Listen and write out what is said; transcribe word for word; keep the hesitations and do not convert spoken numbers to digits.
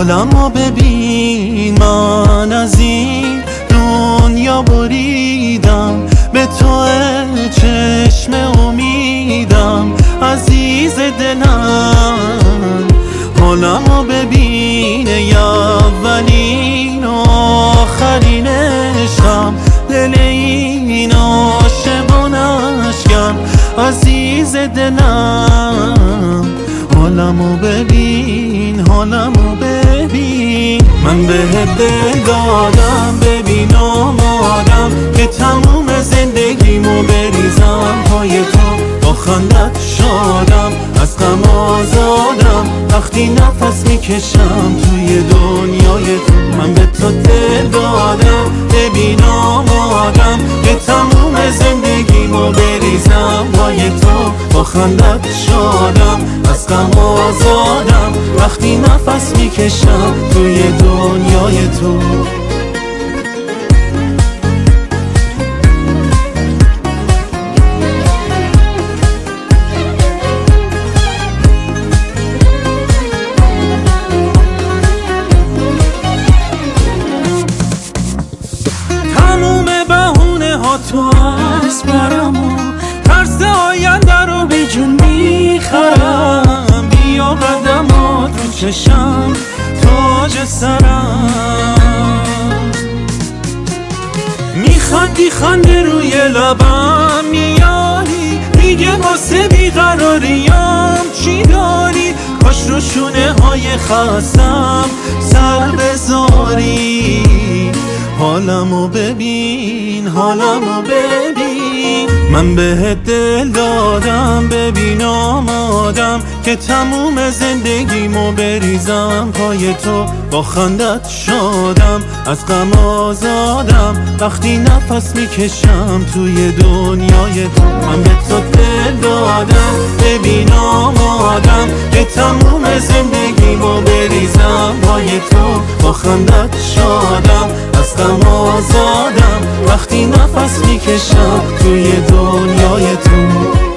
حالمو ببین، من از این دنیا بریدم، به تو چشم امیدم عزیز دلم. حالمو ببین، ای اولین و آخرین عشقم، دل این عاشقانشگم عزیز دلم. حالمو ببین، حالمو ببین، من بهت دل دادم، ببین آمادم که تموم زندگیمو بریزم پای تو، با خندت شادم، از غم آزادم وقتی نفس میکشم توی دنیای تو. من به تو دل دادم، ببین آمادم که تموم زندگیمو بریزم پای تو، با خندت شادم، از غم آزادم وقتی نفس میکشم توی دنیای تو. تموم بهونه ها تو از برم و ترس آینده رو بی جون میخرم، بیا قدمات رو چشم تاج سرم، میخندی خنده روی لبم میاری، دیگه واسه بیقراریام چی داری؟ کاش رو شونه های خستم سر بذاری. حالمو ببین، حالمو ببین، من بهت دل دادم، ببین آمادم که تموم زندگیمو بریزم پای تو، با خندت شادم، از غم آزادم وقتی نفس میکشم توی دنیای تو. من به تو دل دادم، ببین آمادم که تموم زندگیمو بریزم پای تو، با خندت شادم، از غم آزادم وقتی نفس میکشم توی دنیای تو.